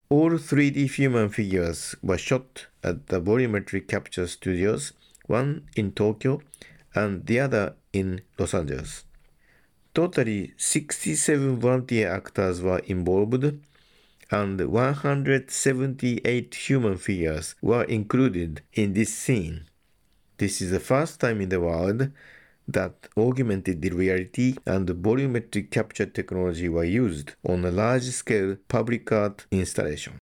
All 3D human figures were shot at the volumetric capture studios, one in Tokyo and the other in Los Angeles. Totally 67 volunteer actors were involved, and 178 human figures were included in this scene. This is the first time in the world that augmented reality and volumetric capture technology were used on a large-scale public art installation.